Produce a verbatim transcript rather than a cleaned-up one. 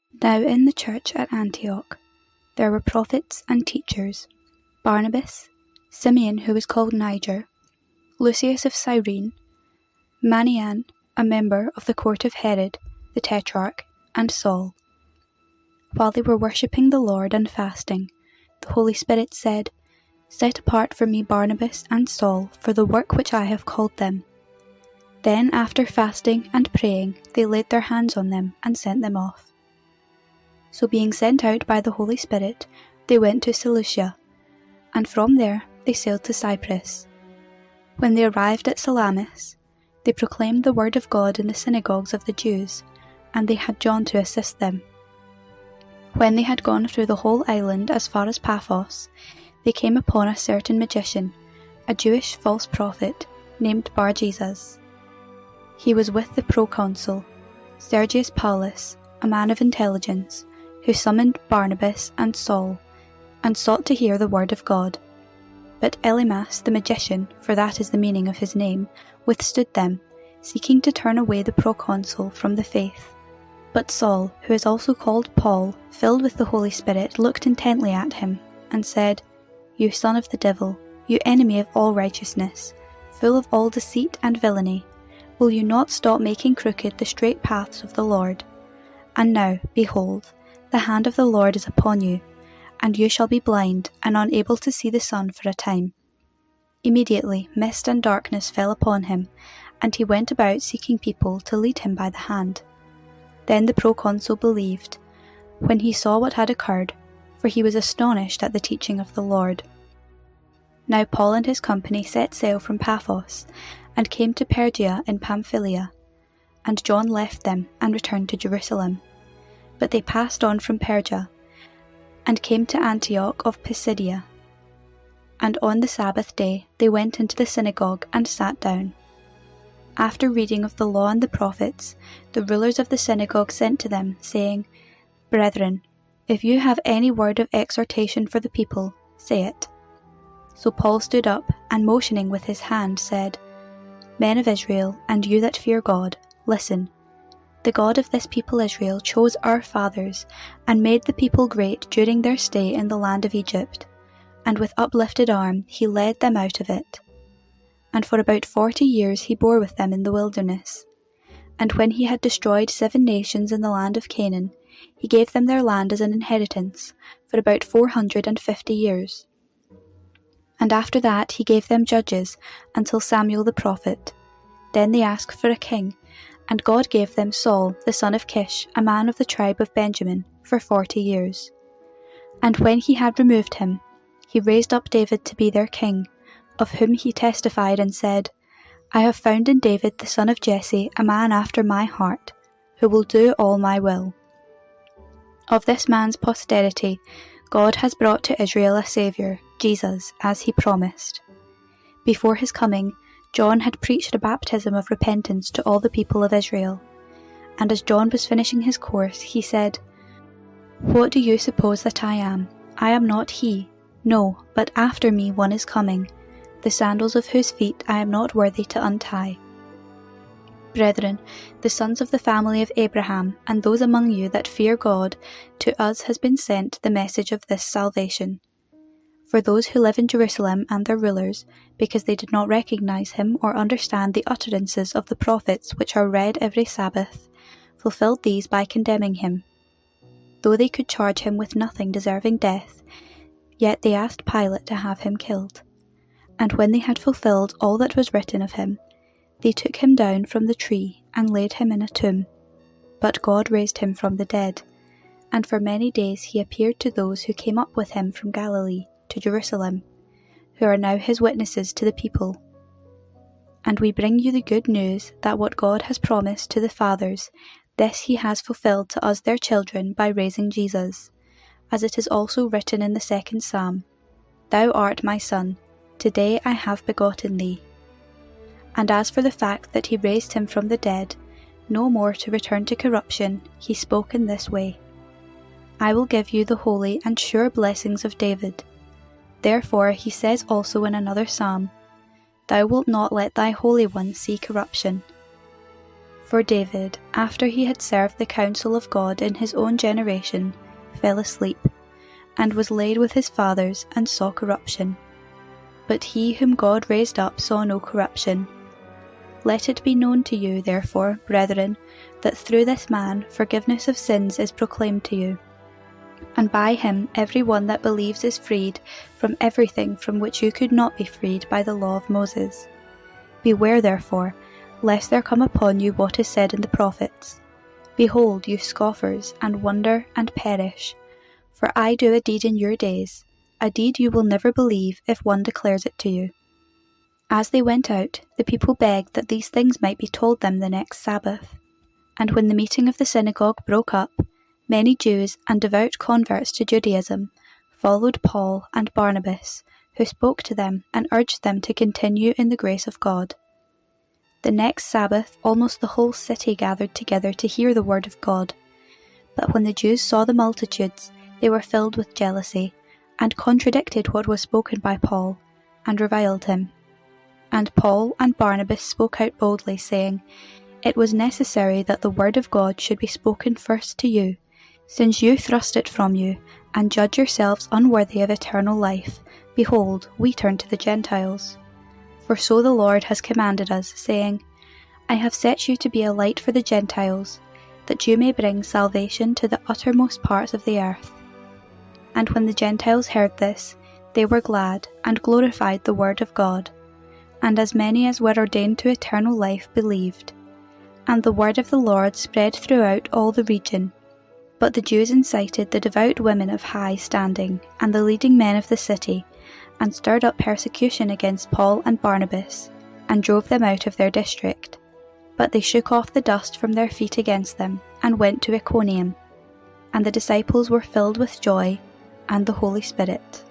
Now in the church at Antioch there were prophets and teachers, Barnabas, Simeon who was called Niger, Lucius of Cyrene, Manaen, a member of the court of Herod, the Tetrarch, and Saul. While they were worshipping the Lord and fasting, the Holy Spirit said, "Set apart for me Barnabas and Saul for the work which I have called them." Then, after fasting and praying, they laid their hands on them and sent them off. So being sent out by the Holy Spirit, they went to Seleucia, and from there they sailed to Cyprus. When they arrived at Salamis, they proclaimed the word of God in the synagogues of the Jews, and they had John to assist them. When they had gone through the whole island as far as Paphos, they came upon a certain magician, a Jewish false prophet, named Bar-Jesus. He was with the proconsul, Sergius Paulus, a man of intelligence, who summoned Barnabas and Saul, and sought to hear the word of God. But Elymas the magician, for that is the meaning of his name, withstood them, seeking to turn away the proconsul from the faith. But Saul, who is also called Paul, filled with the Holy Spirit, looked intently at him, and said, "You son of the devil, you enemy of all righteousness, full of all deceit and villainy, will you not stop making crooked the straight paths of the Lord? And now, behold, the hand of the Lord is upon you, and you shall be blind and unable to see the sun for a time." Immediately mist and darkness fell upon him, and he went about seeking people to lead him by the hand. Then the proconsul believed, when he saw what had occurred, for he was astonished at the teaching of the Lord. Now Paul and his company set sail from Paphos, and came to Pergia in Pamphylia, and John left them and returned to Jerusalem. But they passed on from Pergia, and came to Antioch of Pisidia. And on the Sabbath day they went into the synagogue and sat down. After reading of the law and the prophets, the rulers of the synagogue sent to them, saying, "Brethren, if you have any word of exhortation for the people, say it." So Paul stood up, and motioning with his hand, said, "Men of Israel, and you that fear God, listen. The God of this people Israel chose our fathers, and made the people great during their stay in the land of Egypt, and with uplifted arm he led them out of it. And for about forty years he bore with them in the wilderness. And when he had destroyed seven nations in the land of Canaan, he gave them their land as an inheritance for about four hundred and fifty years. And after that he gave them judges until Samuel the prophet. Then they asked for a king, and God gave them Saul the son of Kish, a man of the tribe of Benjamin, for forty years. And when he had removed him, he raised up David to be their king, of whom he testified and said, I have found in David the son of Jesse a man after my heart, who will do all my will. Of this man's posterity God has brought to Israel a Saviour, Jesus, as he promised. Before his coming, John had preached a baptism of repentance to all the people of Israel. And as John was finishing his course, he said, What do you suppose that I am? I am not he. No, but after me one is coming, the sandals of whose feet I am not worthy to untie. Brethren, the sons of the family of Abraham, and those among you that fear God, to us has been sent the message of this salvation. For those who live in Jerusalem and their rulers, because they did not recognize him or understand the utterances of the prophets which are read every Sabbath, fulfilled these by condemning him. Though they could charge him with nothing deserving death, yet they asked Pilate to have him killed. And when they had fulfilled all that was written of him, they took him down from the tree and laid him in a tomb. But God raised him from the dead, and for many days he appeared to those who came up with him from Galilee to Jerusalem, who are now his witnesses to the people. And we bring you the good news that what God has promised to the fathers, this he has fulfilled to us their children by raising Jesus, as it is also written in the second psalm, Thou art my son, today I have begotten thee. And as for the fact that he raised him from the dead, no more to return to corruption, he spoke in this way, I will give you the holy and sure blessings of David. Therefore he says also in another psalm, Thou wilt not let thy Holy One see corruption. For David, after he had served the counsel of God in his own generation, fell asleep, and was laid with his fathers, and saw corruption. But he whom God raised up saw no corruption. Let it be known to you, therefore, brethren, that through this man forgiveness of sins is proclaimed to you. And by him every one that believes is freed from everything from which you could not be freed by the law of Moses. Beware therefore, lest there come upon you what is said in the prophets, Behold, you scoffers, and wonder, and perish. For I do a deed in your days, a deed you will never believe if one declares it to you. As they went out, the people begged that these things might be told them the next Sabbath. And when the meeting of the synagogue broke up, many Jews and devout converts to Judaism followed Paul and Barnabas, who spoke to them and urged them to continue in the grace of God. The next Sabbath almost the whole city gathered together to hear the word of God. But when the Jews saw the multitudes, they were filled with jealousy, and contradicted what was spoken by Paul, and reviled him. And Paul and Barnabas spoke out boldly, saying, It was necessary that the word of God should be spoken first to you, since you thrust it from you, and judge yourselves unworthy of eternal life. Behold, we turn to the Gentiles. For so the Lord has commanded us, saying, I have set you to be a light for the Gentiles, that you may bring salvation to the uttermost parts of the earth. And when the Gentiles heard this, they were glad, and glorified the word of God. And as many as were ordained to eternal life believed. And the word of the Lord spread throughout all the region. But the Jews incited the devout women of high standing, and the leading men of the city, and stirred up persecution against Paul and Barnabas, and drove them out of their district. But they shook off the dust from their feet against them, and went to Iconium. And the disciples were filled with joy and the Holy Spirit.